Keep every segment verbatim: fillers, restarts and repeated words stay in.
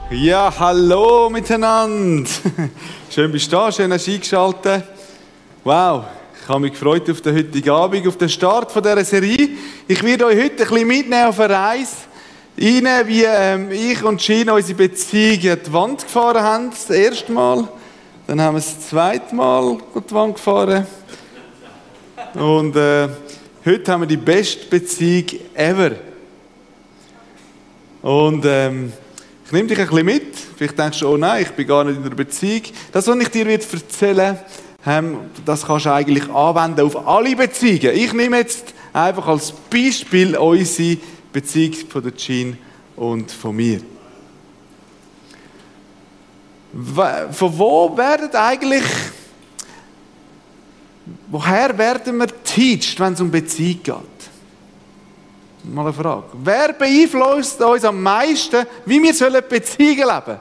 Ja, hallo miteinander. Schön bist du da, schön hast du eingeschaltet. Wow, ich habe mich gefreut auf den heutigen Abend, auf den Start von dieser Serie. Ich werde euch heute ein bisschen mitnehmen auf eine Reise, rein, wie ähm, ich und Gina unsere Beziehung an die Wand gefahren haben, das erste Mal. Dann haben wir das zweite Mal an die Wand gefahren. Und äh, heute haben wir die beste Beziehung ever. Und ähm, ich nehme dich ein bisschen mit. Vielleicht denkst du, oh nein, ich bin gar nicht in einer Beziehung. Das, was ich dir erzählen will, das kannst du eigentlich anwenden auf alle Beziehungen. Ich nehme jetzt einfach als Beispiel unsere Beziehung von der Jean und von mir. Von wo werden eigentlich, woher werden wir geteacht, wenn es um Beziehung geht? Mal eine Frage. Wer beeinflusst uns am meisten, wie wir sollen Beziehungen leben?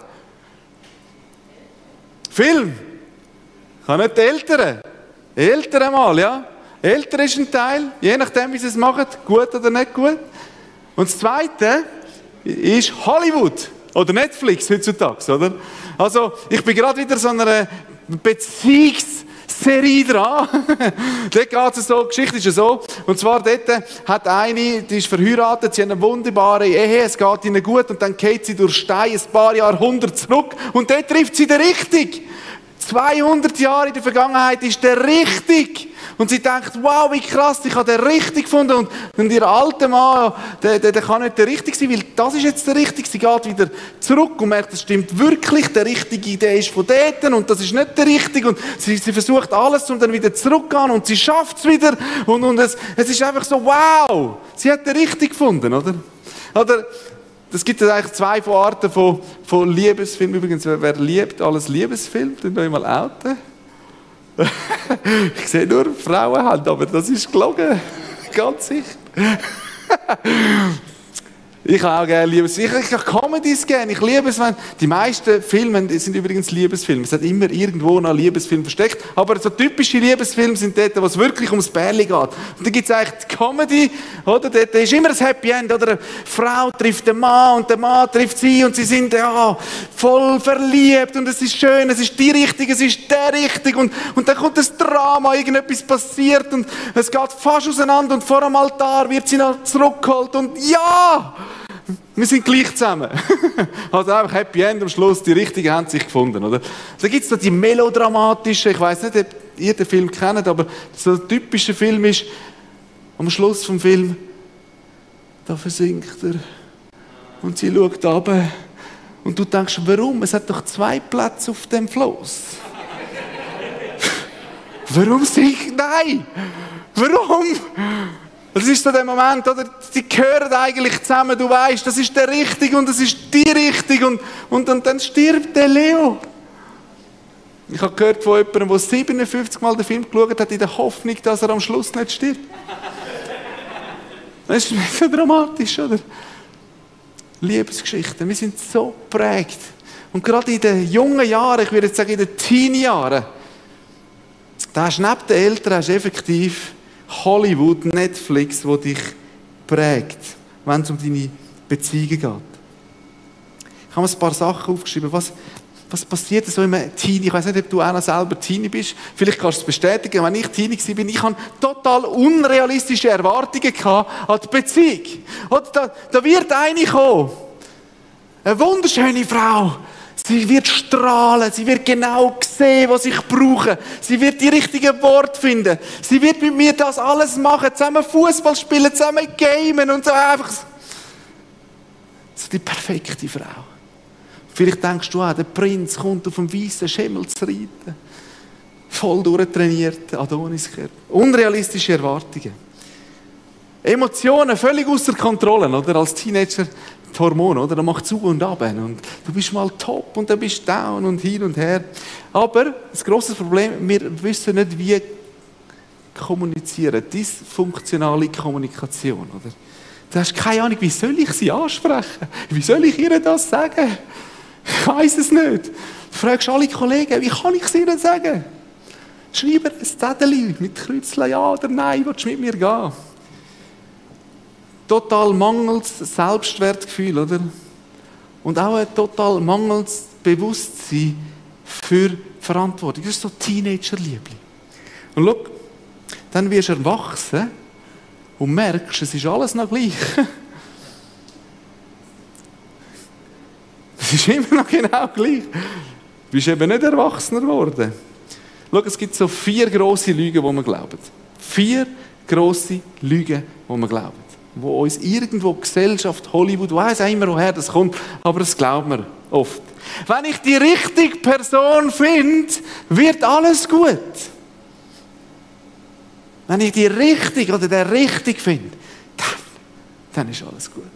Film. Ich kann nicht die Eltern. Die Eltern mal, ja. Eltern ist ein Teil, je nachdem, wie sie es machen, gut oder nicht gut. Und das Zweite ist Hollywood oder Netflix heutzutage, oder? Also, ich bin gerade wieder so einer Beziehungsserie dran. Dort geht es so, die Geschichte ist ja so. Und zwar dort hat eine, die ist verheiratet, sie hat eine wunderbare Ehe, es geht ihnen gut und dann geht sie durch Stein ein paar Jahrhunderte zurück und dort trifft sie den Richtig. zweihundert Jahre in der Vergangenheit ist der Richtig. Und sie denkt, wow, wie krass, ich habe den Richtig gefunden. Und, und ihr alter Mann, der, der, der kann nicht der Richtige sein, weil das ist jetzt der Richtige. Sie geht wieder zurück und merkt, das stimmt wirklich, der Richtige, der ist von dort und das ist nicht der Richtige. Und sie, sie versucht alles, um dann wieder zurückzugehen und sie schafft es wieder. Und, und es, es ist einfach so, wow, sie hat den Richtigen gefunden, oder? Oder es gibt eigentlich zwei Arten von, von Liebesfilmen. Übrigens, wer, wer liebt alles Liebesfilm, dann euch mal outen. Ich sehe nur Frauenhand, aber das ist gelogen. Ganz sicher. Ich habe auch gerne Liebesfilme. Ich, ich habe Comedies gerne. Ich liebe es, wenn die meisten Filme sind übrigens Liebesfilme. Es hat immer irgendwo noch Liebesfilm versteckt. Aber so typische Liebesfilme sind dort, wo es wirklich ums Bärli geht. Und dann gibt es eigentlich die Comedy, oder? Dort ist immer ein Happy End, oder? Eine Frau trifft den Mann und der Mann trifft sie und sie sind ja voll verliebt und es ist schön, es ist die Richtige, es ist der Richtige und, und dann kommt das Drama, irgendetwas passiert und es geht fast auseinander und vor dem Altar wird sie noch zurückgeholt und ja! Wir sind gleich zusammen. Also einfach Happy End am Schluss, die Richtigen haben sich gefunden, oder? Da gibt es so die melodramatischen, ich weiss nicht, ob ihr den Film kennt, aber so ein typischer Film ist, am Schluss vom Film, da versinkt er und sie schaut runter und du denkst, warum? Es hat doch zwei Plätze auf dem Floß. Warum sinkt? Nein! Warum? Das ist so der Moment, oder? Die gehören eigentlich zusammen, du weißt, das ist der Richtige und das ist die Richtige und, und, und dann stirbt der Leo. Ich habe gehört von jemandem, der siebenundfünfzig Mal den Film geschaut hat, in der Hoffnung, dass er am Schluss nicht stirbt. Das ist so dramatisch, oder? Liebesgeschichten, wir sind so geprägt. Und gerade in den jungen Jahren, ich würde jetzt sagen in den Teenie-Jahren, da hast du neben den Eltern hast du effektiv Hollywood, Netflix, wo dich prägt, wenn es um deine Beziehungen geht. Ich habe mir ein paar Sachen aufgeschrieben. Was, was passiert so im Teenie? Ich weiß nicht, ob du auch noch selber Teenie bist. Vielleicht kannst du es bestätigen. Wenn ich Teenie war, ich hatte total unrealistische Erwartungen an die Beziehung. Oder da, da wird eine kommen. Eine wunderschöne Frau. Sie wird strahlen, sie wird genau sehen, was ich brauche. Sie wird die richtigen Worte finden. Sie wird mit mir das alles machen, zusammen Fußball spielen, zusammen gamen und so einfach. So die perfekte Frau. Vielleicht denkst du auch, der Prinz kommt auf dem weißen Schimmel zu reiten. Voll durchtrainiert, Adoniskörper. Unrealistische Erwartungen. Emotionen völlig außer Kontrolle, oder? Als Teenager. Die Hormone, oder? Dann macht zu und ab. Und du bist mal top und dann bist du down und hin und her. Aber das grosse Problem, wir wissen nicht, wie kommunizieren. Dysfunktionale Kommunikation, oder? Du hast keine Ahnung, wie soll ich sie ansprechen? Wie soll ich ihr das sagen? Ich weiss es nicht. Du fragst alle Kollegen, wie kann ich es ihnen sagen? Schreib ein Zettel mit Kreuzchen, ja oder nein, willst du mit mir gehen? Total mangelndes Selbstwertgefühl, oder? Und auch ein total mangelndes Bewusstsein für Verantwortung. Das ist so Teenager-Liebling. Und schau, dann wirst du erwachsen und merkst, es ist alles noch gleich. Es ist immer noch genau gleich. Du bist eben nicht erwachsener geworden. Schau, es gibt so vier grosse Lügen, die wir glauben. Vier grosse Lügen, die wir glauben. Wo uns irgendwo Gesellschaft, Hollywood, weiss auch immer, woher das kommt, aber das glauben wir oft. Wenn ich die richtige Person finde, wird alles gut. Wenn ich die richtige oder der richtig finde, dann, dann ist alles gut.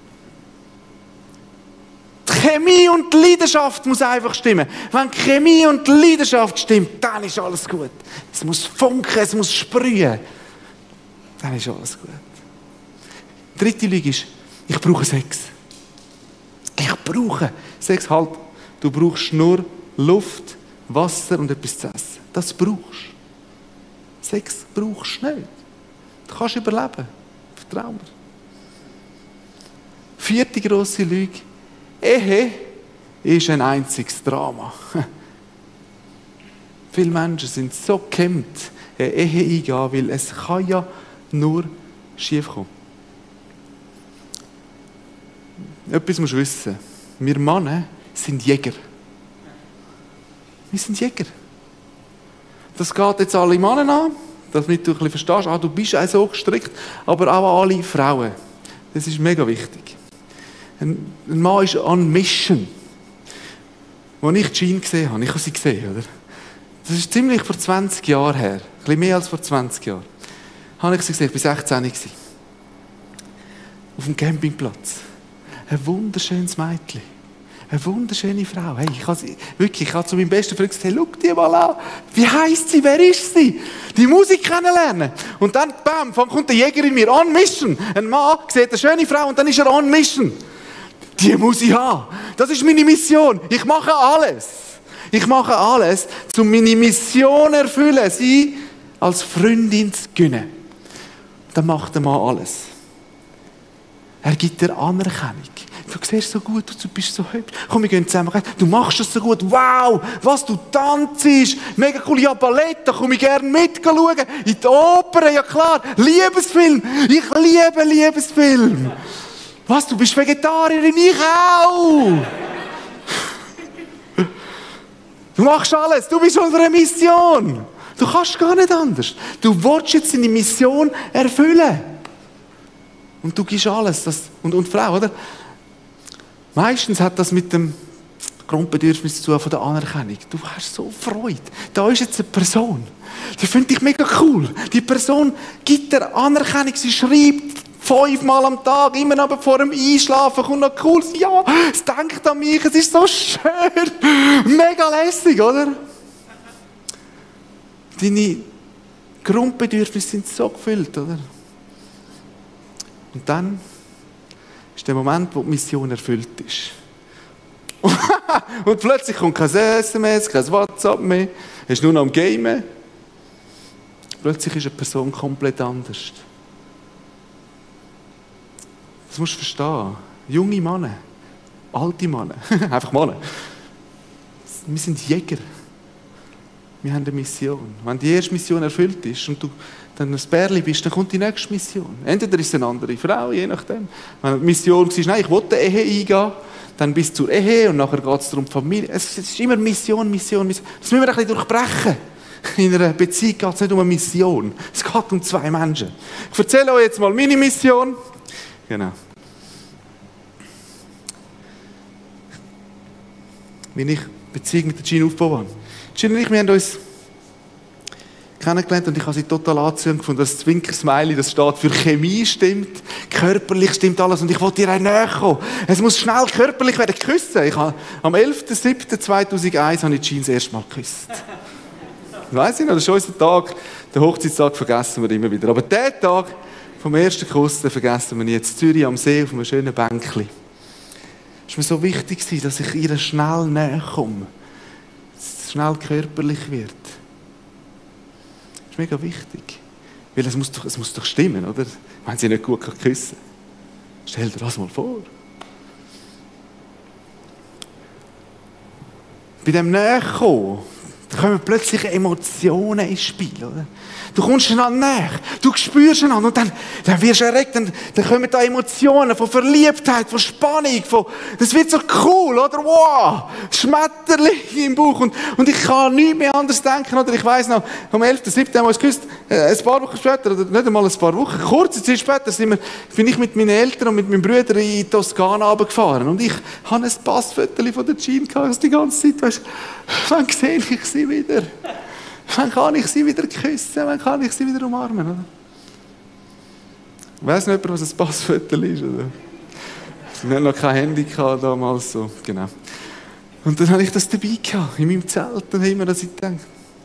Die Chemie und die Leidenschaft muss einfach stimmen. Wenn die Chemie und die Leidenschaft stimmt, dann ist alles gut. Es muss funken, es muss sprühen. Dann ist alles gut. Die dritte Lüge ist, ich brauche Sex. Ich brauche Sex halt. Du brauchst nur Luft, Wasser und etwas zu essen. Das brauchst du. Sex brauchst du nicht. Du kannst überleben. Vertrau mir. Vierte grosse Lüge. Ehe ist ein einziges Drama. Viele Menschen sind so gehemmt, eine Ehe eingehen, weil es kann ja nur schief kommen. Etwas musst du wissen. Wir Männer sind Jäger. Wir sind Jäger. Das geht jetzt alle Männer an, damit du ein bisschen verstehst, ah, du bist auch so gestrickt, aber auch alle Frauen. Das ist mega wichtig. Ein, ein Mann ist on mission. Als ich Jean gesehen habe, ich habe sie gesehen, oder? Das ist ziemlich vor zwanzig Jahren her, ein bisschen mehr als vor zwanzig Jahren, habe ich sie gesehen, ich war sechzehn. Auf dem Campingplatz. Ein wunderschönes Mädchen. Eine wunderschöne Frau. Hey, ich habe sie, wirklich, ich habe zu meinem besten Freund gesagt, hey, schau die mal an. Wie heisst sie? Wer ist sie? Die Musik kennenlernen. Und dann, bam, kommt der Jäger in mir. On mission. Ein Mann sieht eine schöne Frau und dann ist er on mission. Die muss ich haben. Das ist meine Mission. Ich mache alles. Ich mache alles, um meine Mission zu erfüllen, sie als Freundin zu gewinnen. Dann macht der Mann alles. Er gibt dir Anerkennung. Du siehst so gut, du bist so hübsch. Komm, wir gehen zusammen. Du machst das so gut. Wow, was du tanzt. Mega cool. Ja, Ballett, da komme ich gerne mitschauen. In die Oper, ja klar. Liebesfilm. Ich liebe Liebesfilm. Was, du bist Vegetarierin? Ich auch. Du machst alles. Du bist unsere Mission. Du kannst gar nicht anders. Du willst jetzt deine Mission erfüllen. Und du gibst alles. Das, und, und Frau, oder? Meistens hat das mit dem Grundbedürfnis zu tun von der Anerkennung. Du hast so Freude. Da ist jetzt eine Person. Die finde ich mega cool. Die Person gibt dir Anerkennung. Sie schreibt fünfmal am Tag, immer aber vor dem Einschlafen, kommt noch cool. Ja, es denkt an mich, es ist so schön. Mega lässig, oder? Deine Grundbedürfnisse sind so gefüllt, oder? Und dann ist der Moment, wo die Mission erfüllt ist. Und plötzlich kommt kein S M S, kein WhatsApp mehr. Es ist nur noch am Gamen. Plötzlich ist eine Person komplett anders. Das musst du verstehen. Junge Männer, alte Männer, einfach Männer. Wir sind Jäger. Wir haben eine Mission. Wenn die erste Mission erfüllt ist und du dann ein Bärli bist, dann kommt die nächste Mission. Entweder ist es eine andere Frau, je nachdem. Wenn die Mission war, nein, ich wollte eine Ehe eingehen, dann bis zur Ehe und nachher geht es darum, die Familie. Es ist immer Mission, Mission, Mission. Das müssen wir ein bisschen durchbrechen. In einer Beziehung geht es nicht um eine Mission. Es geht um zwei Menschen. Ich erzähle euch jetzt mal meine Mission. Genau. Wie ich Beziehung mit der Jean aufgebaut habe. Jean und ich, wir haben uns kennengelernt und ich habe sie total anziehend gefunden. Das Zwinker-Smiley, das steht für Chemie, stimmt. Körperlich stimmt alles und ich wollte ihr auch näher kommen. Es muss schnell körperlich werden. Küssen. Ich habe, am elften siebten zweitausendeins habe ich Jean das erste Mal geküsst. Weiss ich noch, das ist unser Tag. Den Hochzeitstag vergessen wir immer wieder. Aber den Tag vom ersten Kuss, den vergessen wir nie. Jetzt in Zürich am See auf einem schönen Bänkchen. Es war mir so wichtig, dass ich ihr schnell näher komme. Dass es schnell körperlich wird. Das ist mega wichtig. Weil es muss doch, es muss doch stimmen, oder? Wenn sie nicht gut küssen kann. Stell dir das mal vor. bei dem Näherkommen, da kommen plötzlich Emotionen ins Spiel, oder? Du kommst einander näher, du spürst einander und dann, dann wirst du erregt, dann, dann kommen da Emotionen von Verliebtheit, von Spannung, von, das wird so cool, oder? Wow! Schmetterling im Bauch und, und ich kann nicht mehr anders denken, oder? Ich weiss noch, am elften siebten haben wir uns geküsst, äh, ein paar Wochen später, oder nicht einmal ein paar Wochen, kurze Zeit später sind wir, bin ich mit meinen Eltern und mit meinem Bruder in Toskana runtergefahren und ich hatte ein Passfoto von der Jean gehabt, die ganze Zeit, weißt du, wann sehe ich sie wieder? Wann kann ich sie wieder küssen? Wann kann ich sie wieder umarmen? Oder? Weiss nicht, was ein Passfoto ist? Oder? Ich hatte noch kein Handy damals. So. Genau. Und dann hatte ich das dabei gehabt, in meinem Zelt. Dann habe ich mir das gedacht.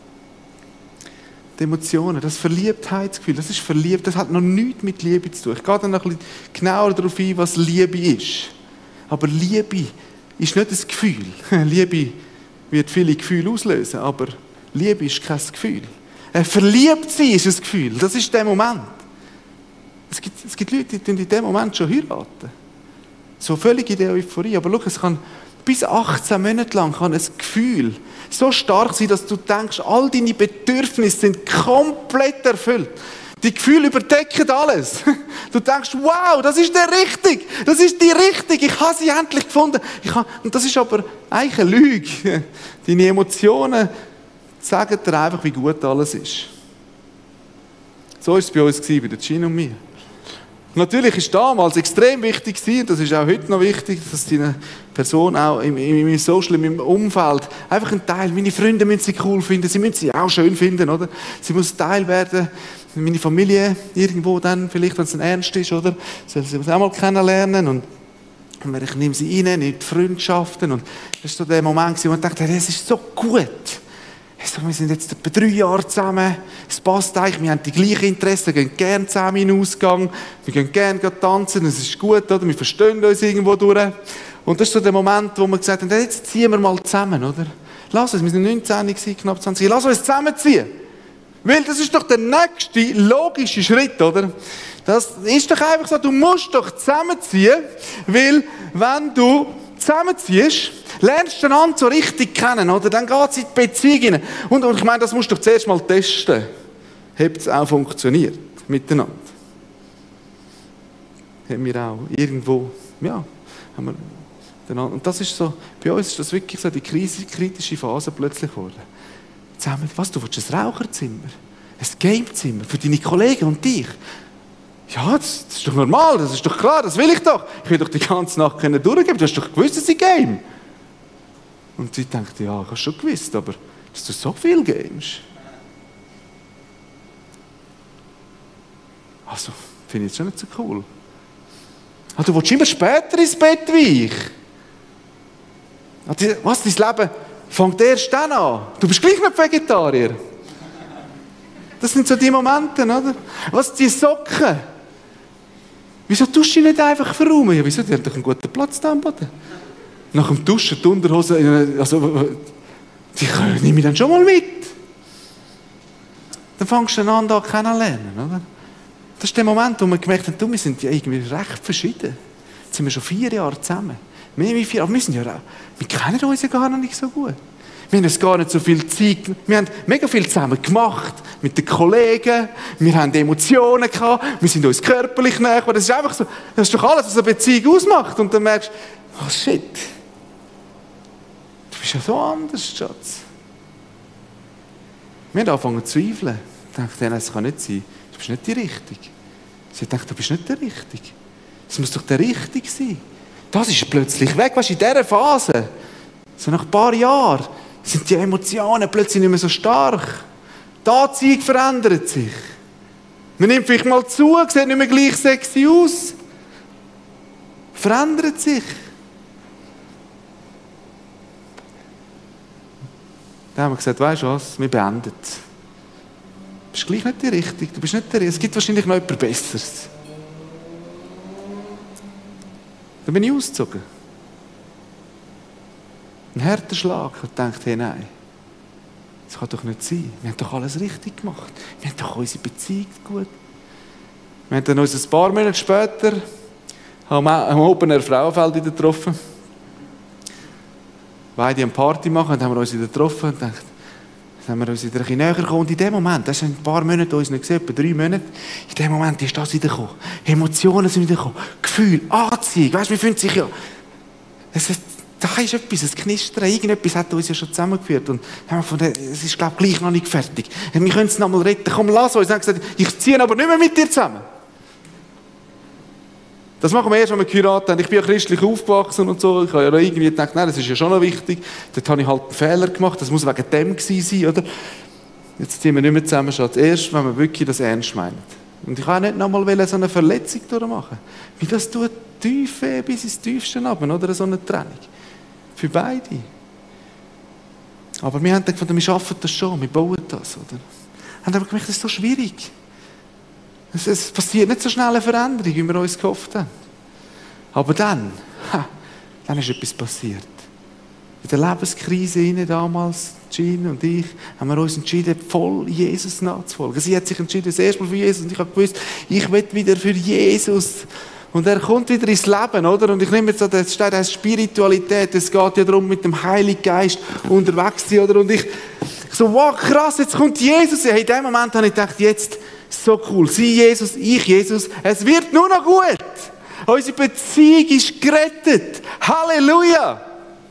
Die Emotionen, das Verliebtheitsgefühl, das ist verliebt, das hat noch nichts mit Liebe zu tun. Ich gehe dann noch ein bisschen genauer darauf ein, was Liebe ist. Aber Liebe ist nicht ein Gefühl. Liebe wird viele Gefühle auslösen, aber Liebe ist kein Gefühl. Äh, verliebt sein ist ein Gefühl. Das ist der Moment. Es gibt, es gibt Leute, die in diesem Moment schon heiraten. So völlig in der Euphorie. Aber schau, es kann bis achtzehn Monate lang kann ein Gefühl so stark sein, dass du denkst, all deine Bedürfnisse sind komplett erfüllt. Die Gefühle überdecken alles. Du denkst, wow, das ist der Richtige. Das ist die Richtige. Ich habe sie endlich gefunden. Ich habe, und das ist aber eigentlich eine Lüge. Deine Emotionen sagen dir einfach, wie gut alles ist. So war es bei uns, bei der Gina und mir. Natürlich war es damals extrem wichtig, und das ist auch heute noch wichtig, dass die Person auch in meinem Social, in meinem Umfeld, einfach ein Teil, meine Freunde müssen sie cool finden, sie müssen sie auch schön finden, oder? Sie muss Teil werden, meine Familie irgendwo dann, vielleicht, wenn es dann ernst ist, oder? Soll sie uns auch mal kennenlernen und ich nehme sie rein, in die Freundschaften und das war so der Moment, wo ich dachte, hey, das ist so gut. Wir sind jetzt etwa drei Jahre zusammen, es passt eigentlich, wir haben die gleichen Interessen, wir gehen gerne zusammen in den Ausgang, wir gehen gerne tanzen, es ist gut, oder? Wir verstehen uns irgendwo durch. Und das ist so der Moment, wo wir gesagt haben, jetzt ziehen wir mal zusammen, oder? Lass uns, wir sind neunzehn, knapp zwanzig, lass uns zusammenziehen. Weil das ist doch der nächste logische Schritt, oder? Das ist doch einfach so, du musst doch zusammenziehen, weil wenn du zusammenziehst, lernst du einander so richtig kennen, oder? Dann geht es in die Beziehung hinein. Und, und ich meine, das musst du doch zuerst mal testen. Hat es auch funktioniert miteinander? Haben wir auch irgendwo, ja, haben wir miteinander. Und das ist so, bei uns ist das wirklich so die kritische Phase plötzlich geworden. Zusammen, was, du willst ein Raucherzimmer? Ein Gamezimmer für deine Kollegen und dich? Ja, das, das ist doch normal, das ist doch klar, das will ich doch. Ich will doch die ganze Nacht können durchgeben. Du hast doch gewusst, dass ich game. Und sie denkt, ja, ich habe schon gewusst, aber dass du so viel gamest. Also, finde ich jetzt schon nicht so cool. Ah, du willst immer später ins Bett wie ich. Was, dein Leben fängt erst dann an. Du bist gleich nicht Vegetarier. Das sind so die Momente, oder? Was, die Socken? Wieso tust du die nicht einfach verräumen? Ja, wieso? Die haben doch einen guten Platz da am Boden. Nach dem Duschen, die Unterhose, also, die nehme ich dann schon mal mit. Dann fängst du einander an kennenlernen, oder? Das ist der Moment, wo wir gemerkt haben, du, wir sind ja irgendwie recht verschieden. Jetzt sind wir schon vier Jahre zusammen. Mehr wie vier, aber wir sind ja auch, wir kennen uns ja gar noch nicht so gut. Wir haben uns gar nicht so viel Zeit, wir haben mega viel zusammen gemacht, mit den Kollegen, wir haben Emotionen gehabt, wir sind uns körperlich näher, das ist einfach so, das ist doch alles, was eine Beziehung ausmacht. Und dann merkst du, oh shit, du bist ja so anders, Schatz. Wir haben angefangen zu zweifeln. Ich dachte, das kann nicht sein, du bist nicht die Richtige. Sie dachte, du bist nicht der Richtige. Das muss doch der Richtige sein. Das ist plötzlich weg, weißt du, in dieser Phase, so nach ein paar Jahren, sind die Emotionen plötzlich nicht mehr so stark. Die Anziehung verändert sich. Man nimmt vielleicht mal zu, sieht nicht mehr gleich sexy aus. Verändert sich. Dann haben wir gesagt, weißt du was, wir beenden. Du bist gleich nicht die Richtige, du bist nicht der Richtige. Es gibt wahrscheinlich noch etwas Besseres. Dann bin ich ausgezogen. Ein harter Schlag. Ich dachte, hey, nein, das kann doch nicht sein. Wir haben doch alles richtig gemacht. Wir haben doch unsere Beziehung gut. Wir haben dann uns ein paar Monate später am Open Air Frauenfeld wieder getroffen. beide eine Party machen, und haben wir uns wieder getroffen und gedacht, dann haben wir uns wieder ein bisschen näher gekommen. Und in dem Moment, das sind ein paar Monate uns nicht gesehen, etwa drei Monate, in dem Moment ist das wieder gekommen. Emotionen sind wieder gekommen. Gefühl, Anziehung, weißt du, wir fühlen sich ja, es ist, da ist etwas, ein Knistern, irgendetwas hat uns ja schon zusammengeführt. Und haben wir gefunden, es ist, glaube ich, gleich noch nicht fertig. Wir können es noch mal retten, komm, lass uns. Und haben gesagt, ich ziehe aber nicht mehr mit dir zusammen. Das machen wir erst, wenn wir geheiratet haben. Ich bin ja christlich aufgewachsen und so. Ich habe ja irgendwie gedacht, nein, das ist ja schon noch wichtig. Dort habe ich halt einen Fehler gemacht. Das muss wegen dem gewesen sein, oder? Jetzt ziehen wir nicht mehr zusammen, Schatz. Erst, wenn wir wirklich das ernst meinen. Und ich wollte nicht nochmal so eine Verletzung durchmachen. Weil das tut tief weh, bis ins Tiefste runter, oder? So eine Trennung. Für beide. Aber wir haben dann gefunden, wir schaffen das schon, wir bauen das, oder? Und haben gemerkt, das ist so schwierig. Es, es passiert nicht so schnell eine Veränderung, wie wir uns gehofft haben. Aber dann, ha, dann ist etwas passiert. In der Lebenskrise hinein damals, Jean und ich, haben wir uns entschieden, voll Jesus nachzufolgen. Sie hat sich entschieden, das erste Mal für Jesus. Und ich habe gewusst, ich will wieder für Jesus. Und er kommt wieder ins Leben, oder? Und ich nehme jetzt an, das steht als Spiritualität. Es geht ja darum, mit dem Heiligen Geist unterwegs zu sein, oder? Und ich so, wow, krass, jetzt kommt Jesus. In dem Moment habe ich gedacht, jetzt, so cool. Sie, Jesus, ich, Jesus. Es wird nur noch gut. Unsere Beziehung ist gerettet. Halleluja.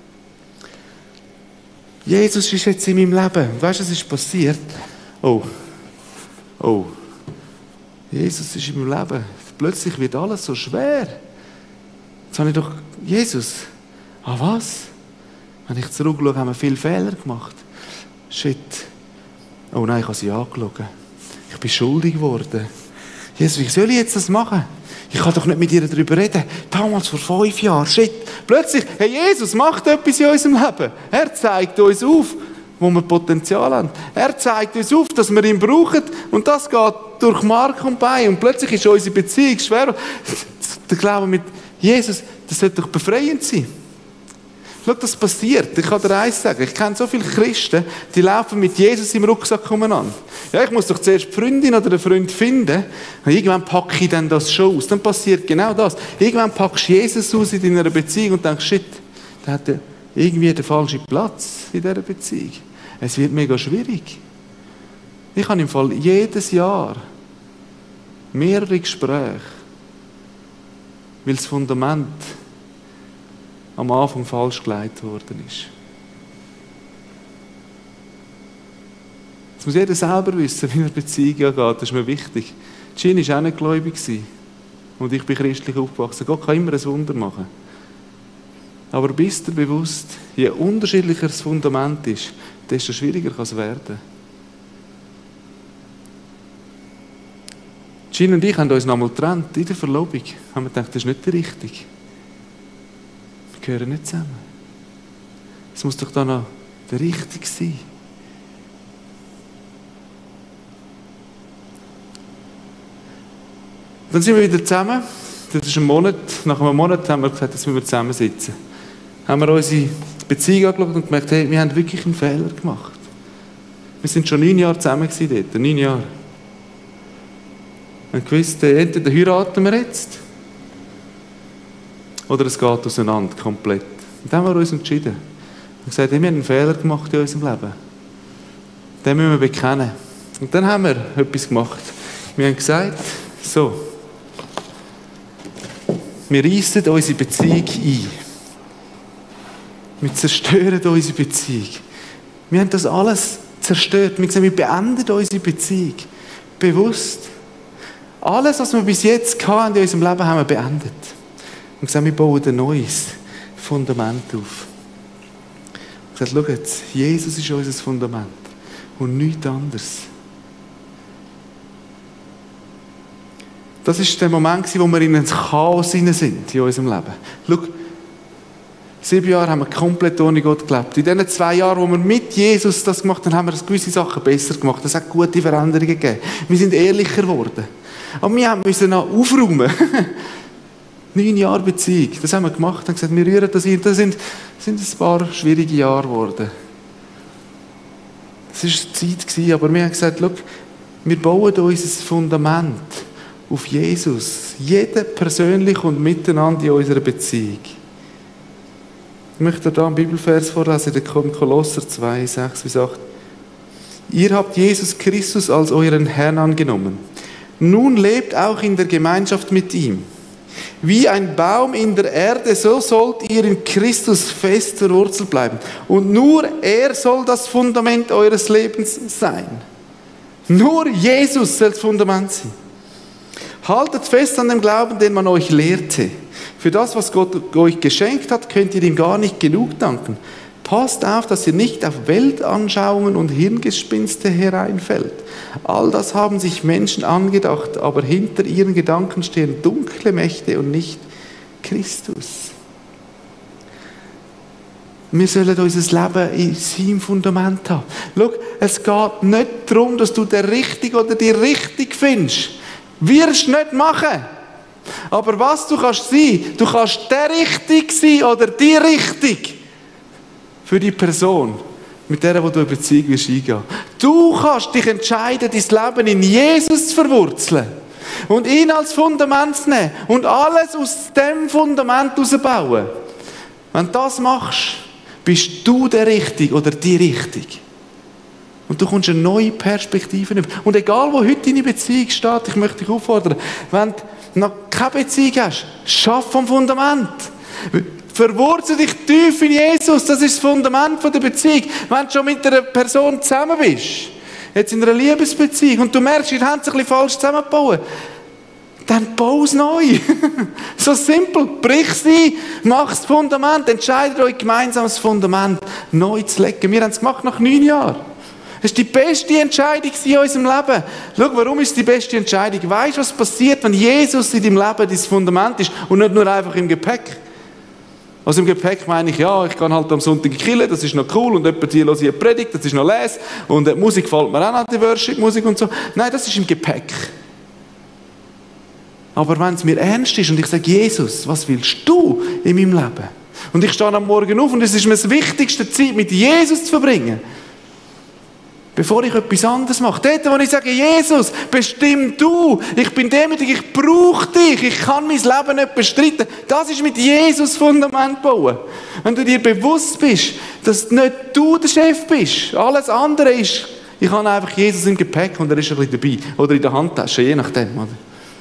Jesus ist jetzt in meinem Leben. Weißt du, was ist passiert? Oh. Oh. Jesus ist in meinem Leben. Plötzlich wird alles so schwer. Jetzt habe ich doch, Jesus. Ah, was? Wenn ich zurückschaue, haben wir viele Fehler gemacht. Shit. Oh nein, ich habe sie angeschaut. Ich bin schuldig geworden. Jesus, wie soll ich jetzt das machen? Ich kann doch nicht mit ihr darüber reden. Damals vor fünf Jahren. Shit. Plötzlich, hey, Jesus macht etwas in unserem Leben. Er zeigt uns auf, wo wir Potenzial haben. Er zeigt uns auf, dass wir ihn brauchen. Und das geht durch Mark und Bein. Und plötzlich ist unsere Beziehung schwer. Der Glaube mit Jesus, das sollte doch befreiend sein. Schau, das passiert. Ich kann dir eins sagen. Ich kenne so viele Christen, die laufen mit Jesus im Rucksack umeinander. Ja, ich muss doch zuerst die Freundin oder den Freund finden. Und irgendwann packe ich dann das schon aus. Dann passiert genau das. Irgendwann packst du Jesus aus in deiner Beziehung und denkst, shit, der hat irgendwie den falschen Platz in dieser Beziehung. Es wird mega schwierig. Ich habe im Fall jedes Jahr mehrere Gespräche, weil das Fundament am Anfang falsch gelegt worden ist. Das muss jeder selber wissen, wie eine Beziehung angeht. Das ist mir wichtig. Jean war auch nicht gläubig und ich bin christlich aufgewachsen. Gott kann immer ein Wunder machen. Aber bist du dir bewusst, je unterschiedlicher das Fundament ist, desto schwieriger kann es werden. Jean und ich haben uns nochmal getrennt in der Verlobung. Haben wir gedacht, das ist nicht der Richtige. Wir gehören nicht zusammen. Es muss doch da noch der Richtige sein. Dann sind wir wieder zusammen. Das ist ein Monat. Nach einem Monat haben wir gesagt, dass wir zusammensitzen. Haben wir unsere Beziehung angeschaut und gemerkt, hey, wir haben wirklich einen Fehler gemacht. Wir sind schon neun Jahre zusammen gewesen dort. Neun Jahre. Wir haben gewusst, entweder heiraten wir jetzt oder es geht auseinander, komplett. Und dann haben wir uns entschieden. Wir haben gesagt, hey, wir haben einen Fehler gemacht in unserem Leben. Den müssen wir bekennen. Und dann haben wir etwas gemacht. Wir haben gesagt, so, wir reissen unsere Beziehung ein. Wir zerstören unsere Beziehung. Wir haben das alles zerstört. Wir sagen, wir beenden unsere Beziehung. Bewusst. Alles, was wir bis jetzt hatten in unserem Leben, haben wir beendet. Und gesagt, wir bauen ein neues Fundament auf. Und gesagt, schau jetzt, Jesus ist unser Fundament. Und nichts anderes. Das war der Moment, wo wir in ein Chaos hinein sind in unserem Leben. Schau, sieben Jahre haben wir komplett ohne Gott gelebt. In diesen zwei Jahren, wo wir mit Jesus das gemacht haben, haben wir gewisse Sachen besser gemacht. Es hat gute Veränderungen gegeben. Wir sind ehrlicher geworden. Aber wir mussten noch aufräumen. Neun Jahre Beziehung. Das haben wir gemacht und gesagt, wir rühren das ein. Das sind, sind ein paar schwierige Jahre geworden. Es war Zeit, aber wir haben gesagt, schau, wir bauen unser Fundament auf Jesus. Jeder persönlich und miteinander in unserer Beziehung. Ich möchte da einen Bibelvers vorlesen, der kommt Kolosser zwei, sechs bis acht. Ihr habt Jesus Christus als euren Herrn angenommen. Nun lebt auch in der Gemeinschaft mit ihm. Wie ein Baum in der Erde, so sollt ihr in Christus fest verwurzelt bleiben. Und nur er soll das Fundament eures Lebens sein. Nur Jesus soll das Fundament sein. Haltet fest an dem Glauben, den man euch lehrte. Für das, was Gott euch geschenkt hat, könnt ihr ihm gar nicht genug danken. Passt auf, dass ihr nicht auf Weltanschauungen und Hirngespinste hereinfällt. All das haben sich Menschen angedacht, aber hinter ihren Gedanken stehen dunkle Mächte und nicht Christus. Wir sollen unser Leben in seinem Fundament haben. Schau, es geht nicht darum, dass du den Richtigen oder die Richtig findest. Wirst du nicht machen. Aber was du kannst sein, du kannst der Richtig sein oder die Richtig für die Person, mit der du in Beziehung wirst eingehen. Du kannst dich entscheiden, dein Leben in Jesus zu verwurzeln und ihn als Fundament zu nehmen und alles aus dem Fundament herausbauen. Wenn du das machst, bist du der Richtige oder die Richtige. Und du kommst eine neue Perspektive über. Und egal, wo heute deine Beziehung steht, ich möchte dich auffordern, wenn du noch keine Beziehung hast, schaff am Fundament. Verwurzel dich tief in Jesus, das ist das Fundament der Beziehung. Wenn du schon mit einer Person zusammen bist, jetzt in einer Liebesbeziehung, und du merkst, ihr habt es ein bisschen falsch zusammengebaut, dann bau es neu. So simpel. Brich sie, mach das Fundament, entscheidet euch gemeinsam das Fundament neu zu legen. Wir haben es gemacht nach neun Jahren. Das war die beste Entscheidung in unserem Leben. Schau, warum ist es die beste Entscheidung? Weißt du, was passiert, wenn Jesus in deinem Leben das Fundament ist und nicht nur einfach im Gepäck? Also im Gepäck meine ich, ja, ich kann halt am Sonntag in die Kirche, das ist noch cool, und jemand hier höre ich eine Predigt, das ist noch les, und die Musik gefällt mir auch noch, die Worship-Musik und so. Nein, das ist im Gepäck. Aber wenn es mir ernst ist und ich sage, Jesus, was willst du in meinem Leben? Und ich stehe am Morgen auf und es ist mir das wichtigste, Zeit mit Jesus zu verbringen. Bevor ich etwas anderes mache. Dort, wo ich sage, Jesus, bestimm du. Ich bin demütig, ich brauche dich. Ich kann mein Leben nicht bestreiten. Das ist mit Jesus Fundament bauen. Wenn du dir bewusst bist, dass nicht du der Chef bist. Alles andere ist, ich habe einfach Jesus im Gepäck und er ist ein bisschen dabei. Oder in der Handtasche, je nachdem. Oder?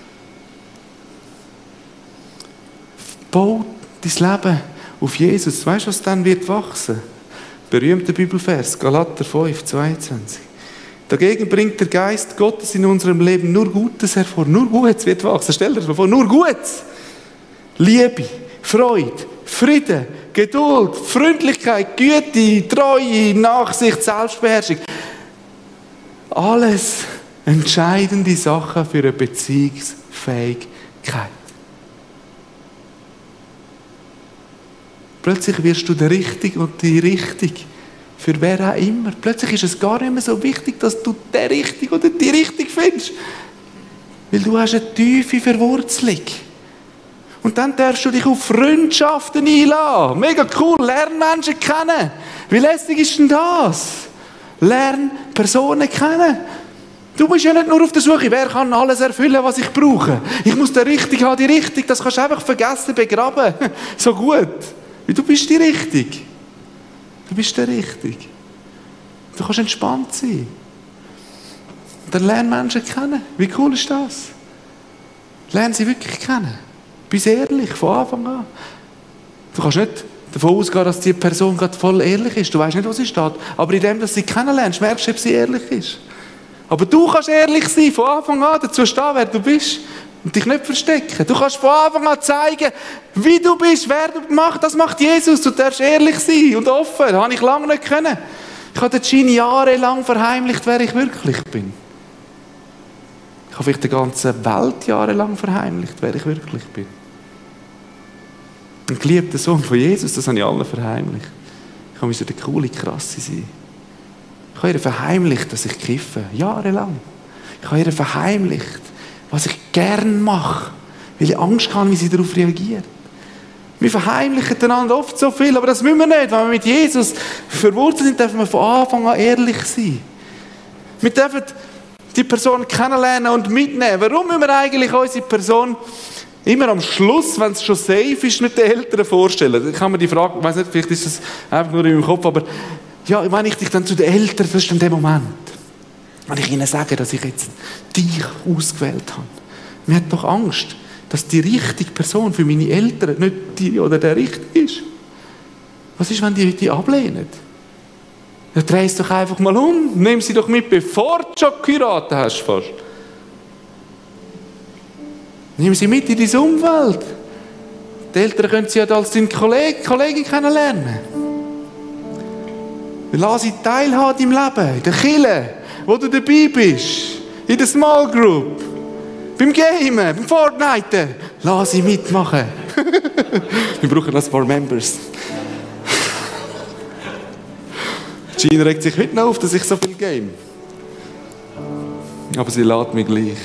Bau dein Leben auf Jesus. Weißt du, was dann wird wachsen? Berühmter Bibelvers, Galater fünf, zweiundzwanzig. Dagegen bringt der Geist Gottes in unserem Leben nur Gutes hervor. Nur Gutes wird wachsen. Stell dir das mal vor, nur Gutes. Liebe, Freude, Frieden, Geduld, Freundlichkeit, Güte, Treue, Nachsicht, Selbstbeherrschung. Alles entscheidende Sachen für eine Beziehungsfähigkeit. Plötzlich wirst du der Richtige und die Richtige. Für wer auch immer. Plötzlich ist es gar nicht mehr so wichtig, dass du der Richtige oder die Richtige findest. Weil du hast eine tiefe Verwurzelung. Und dann darfst du dich auf Freundschaften einlassen. Mega cool, lern Menschen kennen. Wie lässig ist denn das? Lern Personen kennen. Du bist ja nicht nur auf der Suche, wer kann alles erfüllen, was ich brauche. Ich muss den Richtigen haben, die Richtige. Das kannst du einfach vergessen, begraben. So gut. Du bist die Richtige. Du bist der Richtige. Du kannst entspannt sein. Und dann lern Menschen kennen. Wie cool ist das? Lern sie wirklich kennen. Bist ehrlich, von Anfang an. Du kannst nicht davon ausgehen, dass die Person gerade voll ehrlich ist. Du weißt nicht, wo sie steht. Aber in dem, dass sie kennenlernst, merkst du, ob sie ehrlich ist. Aber du kannst ehrlich sein, von Anfang an dazu stehen, wer du bist. Und dich nicht verstecken. Du kannst von Anfang an zeigen, wie du bist, wer du machst. Das macht Jesus. Du darfst ehrlich sein und offen. Das habe ich lange nicht können. Ich habe den Schein jahrelang verheimlicht, wer ich wirklich bin. Ich habe vielleicht die ganze Welt jahrelang verheimlicht, wer ich wirklich bin. Ein geliebter Sohn von Jesus, das habe ich allen verheimlicht. Ich habe der coole Krasse sein. Ich habe ihr verheimlicht, dass ich kiffe. Jahrelang. Ich habe ihr verheimlicht, was ich gern mache, weil ich Angst habe, wie sie darauf reagiert. Wir verheimlichen einander oft so viel, aber das müssen wir nicht. Wenn wir mit Jesus verwurzelt sind, dürfen wir von Anfang an ehrlich sein. Wir dürfen die Person kennenlernen und mitnehmen. Warum müssen wir eigentlich unsere Person Immer am Schluss, wenn es schon safe ist, mit den Eltern vorstellen. Ich kann mir die Frage, ich weiss nicht, vielleicht ist das einfach nur in meinem Kopf, aber ja, wenn ich dich dann zu den Eltern, das ist dann der Moment, wenn ich ihnen sage, dass ich jetzt dich ausgewählt habe. Mir hat doch Angst, dass die richtige Person für meine Eltern nicht die oder der richtige ist. Was ist, wenn die die ablehnen? Dann dreh es doch einfach mal um. Nimm sie doch mit, bevor du schon geheiratet hast fast. Nimm sie mit in dein Umfeld. Die Eltern können sie ja als deine Kollegen, Kollegin kennenlernen. Lass sie teilhaben im Leben, in der Kirche, wo du dabei bist, in der Small Group, beim Gamen, beim Fortnite. Lass sie mitmachen. Wir brauchen das for Members. Jean regt sich heute noch auf, dass ich so viel game. Aber sie lädt mich gleich.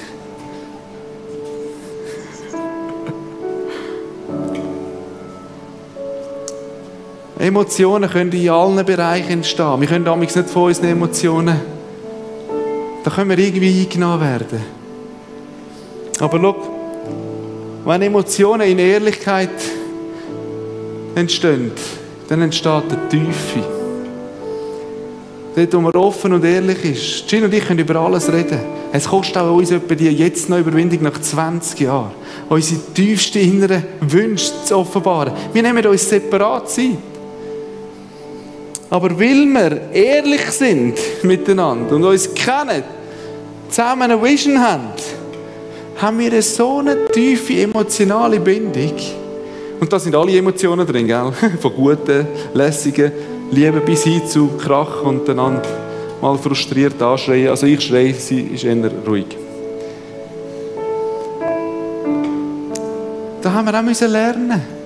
Emotionen können in allen Bereichen entstehen. Wir können damals nicht von unseren Emotionen, da können wir irgendwie eingenommen werden. Aber schau, wenn Emotionen in Ehrlichkeit entstehen, dann entsteht eine Tiefe. Dort, wo man offen und ehrlich ist. Gin und ich können über alles reden. Es kostet auch uns etwa die jetzt noch Überwindung nach zwanzig Jahren, unsere tiefsten inneren Wünsche zu offenbaren. Wir nehmen uns separat Zeit. Aber weil wir ehrlich sind miteinander und uns kennen, zusammen eine Vision haben, haben wir eine so eine tiefe emotionale Bindung. Und da sind alle Emotionen drin, gell? Von guten, lässigen, Liebe bis hin zu Krach und einander mal frustriert anschreien. Also ich schreie, sie ist eher ruhig. Da haben wir auch müssen lernen.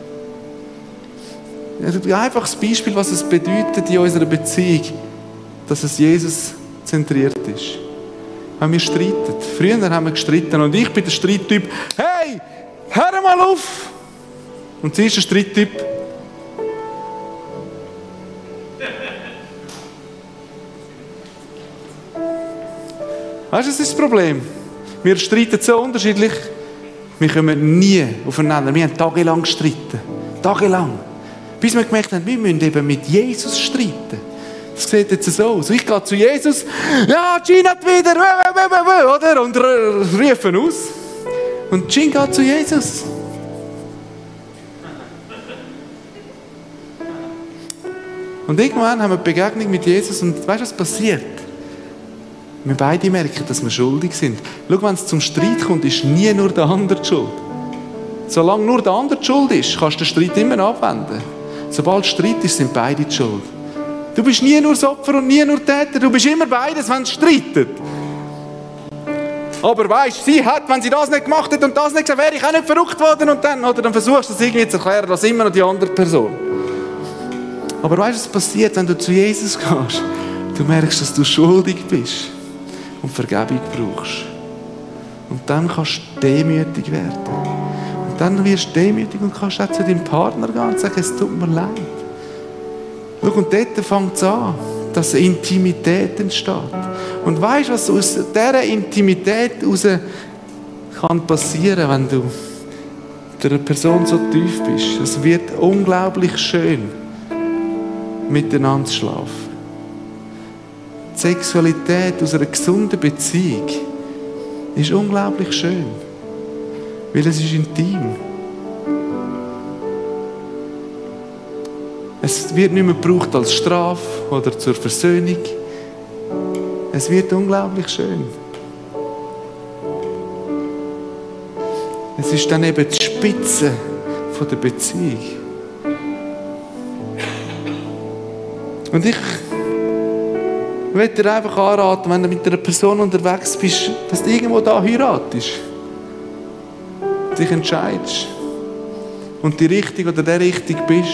Ein einfaches Beispiel, was es bedeutet in unserer Beziehung, dass es Jesus zentriert ist. Wenn wir streiten. Früher haben wir gestritten und ich bin der Streittyp. Hey, hör mal auf! Und sie ist der Streittyp. Weißt du, das ist das Problem. Wir streiten so unterschiedlich, wir kommen nie aufeinander. Wir haben tagelang gestritten. Tagelang. Bis wir gemerkt haben, wir müssen eben mit Jesus streiten. Das sieht jetzt so aus. Ich gehe zu Jesus, ja, Gin hat wieder, oder? Und rufen aus. Und Gin geht zu Jesus. Und irgendwann haben wir eine Begegnung mit Jesus und weißt du, was passiert? Wir beide merken, dass wir schuldig sind. Schau, wenn es zum Streit kommt, ist nie nur der andere die Schuld. Solange nur der andere die Schuld ist, kannst du den Streit immer abwenden. Sobald Streit ist, sind beide die Schuld. Du bist nie nur das Opfer und nie nur Täter. Du bist immer beides, wenn es streitet. Aber weißt, sie hat, wenn sie das nicht gemacht hat und das nicht gesagt, wäre ich auch nicht verrückt worden und dann, oder dann versuchst du das irgendwie zu erklären, dass immer noch die andere Person. Aber weißt du, was passiert, wenn du zu Jesus gehst? Du merkst, dass du schuldig bist und Vergebung brauchst. Und dann kannst du demütig werden. Und dann wirst du demütig und kannst auch zu deinem Partner gehen und sagen, es tut mir leid. Schau, und dort fängt es an, dass eine Intimität entsteht. Und weißt du, was aus dieser Intimität heraus kann passieren, wenn du der Person so tief bist? Es wird unglaublich schön, miteinander zu schlafen. Die Sexualität aus einer gesunden Beziehung ist unglaublich schön, weil es ist intim. Es wird nicht mehr gebraucht als Strafe oder zur Versöhnung. Es wird unglaublich schön. Es ist dann eben die Spitze von der Beziehung. Und ich möchte dir einfach anraten, wenn du mit einer Person unterwegs bist, dass du irgendwo da heiratest. Dich entscheidest. Und die Richtung oder der Richtung bist.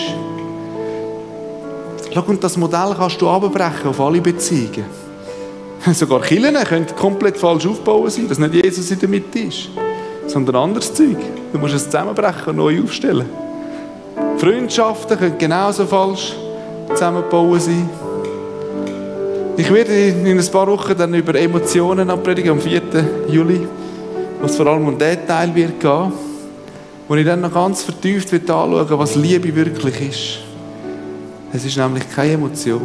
Schau, und das Modell kannst du abbrechen auf alle Beziehungen. Sogar Kirchen können komplett falsch aufbauen sein, dass nicht Jesus in der Mitte ist, sondern anderes Zeug. Du musst es zusammenbrechen und neu aufstellen. Freundschaften können genauso falsch zusammenbauen sein. Ich werde in ein paar Wochen dann über Emotionen predigen, am vierten Juli, wo es vor allem um diesen Teil wird gehen. wo ich dann noch ganz vertieft anschauen will, was Liebe wirklich ist. Es ist nämlich keine Emotion.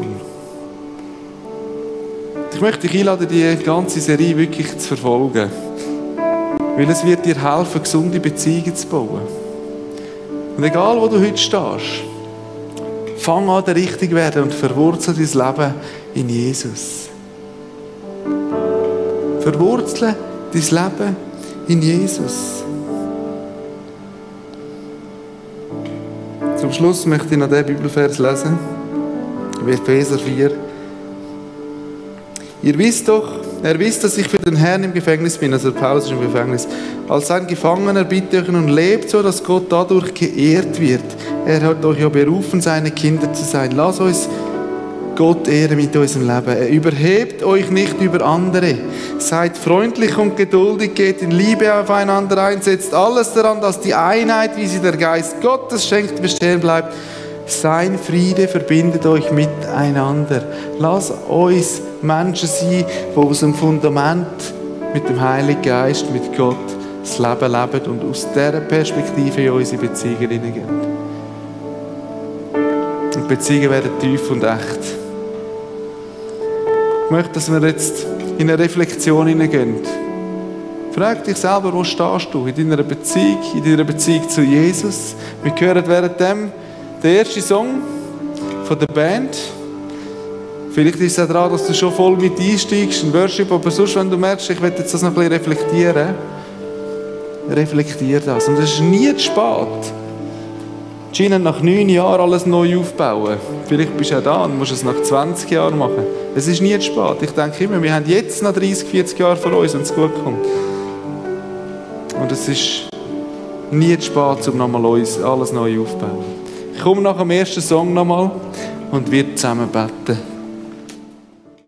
Ich möchte dich einladen, die ganze Serie wirklich zu verfolgen. Weil es wird dir helfen, gesunde Beziehungen zu bauen. Und egal, wo du heute stehst, fang an, richtig werden und verwurzle dein Leben in Jesus. Verwurzle dein Leben in Jesus. Zum Schluss möchte ich noch diesen Bibelvers lesen. Epheser vier. Ihr wisst doch, er wisst, dass ich für den Herrn im Gefängnis bin, also Paulus ist im Gefängnis. Als sein Gefangener bitte ich nun, lebt so, dass Gott dadurch geehrt wird. Er hat euch ja berufen, seine Kinder zu sein. Lasst uns Gott ehren mit unserem Leben. Er überhebt euch nicht über andere. Seid freundlich und geduldig, geht in Liebe aufeinander ein, setzt alles daran, dass die Einheit, wie sie der Geist Gottes schenkt, bestehen bleibt. Sein Friede verbindet euch miteinander. Lasst uns Menschen sein, die aus dem Fundament mit dem Heiligen Geist, mit Gott, das Leben leben und aus dieser Perspektive in unsere Beziehungen hineingehen. Und Beziehungen werden tief und echt. Ich möchte, dass wir jetzt in eine Reflexion hineingehen. Frag dich selber, wo stehst du in deiner Beziehung, in deiner Beziehung zu Jesus? Wir hören während dem den ersten Song von der Band. Vielleicht ist es auch daran, dass du schon voll mit einsteigst in Worship, aber sonst, wenn du merkst, ich will jetzt das noch ein bisschen reflektieren, reflektier das. Und es ist nie zu spät. Scheinen nach neun Jahren alles neu aufbauen. Vielleicht bist du auch da und musst es nach zwanzig Jahren machen. Es ist nie zu spät. Ich denke immer, wir haben jetzt noch dreißig, vierzig Jahre vor uns, wenn es gut kommt. Und es ist nie zu spät, um nochmal alles neu aufzubauen. Ich komme nach dem ersten Song nochmal und wir zusammen beten.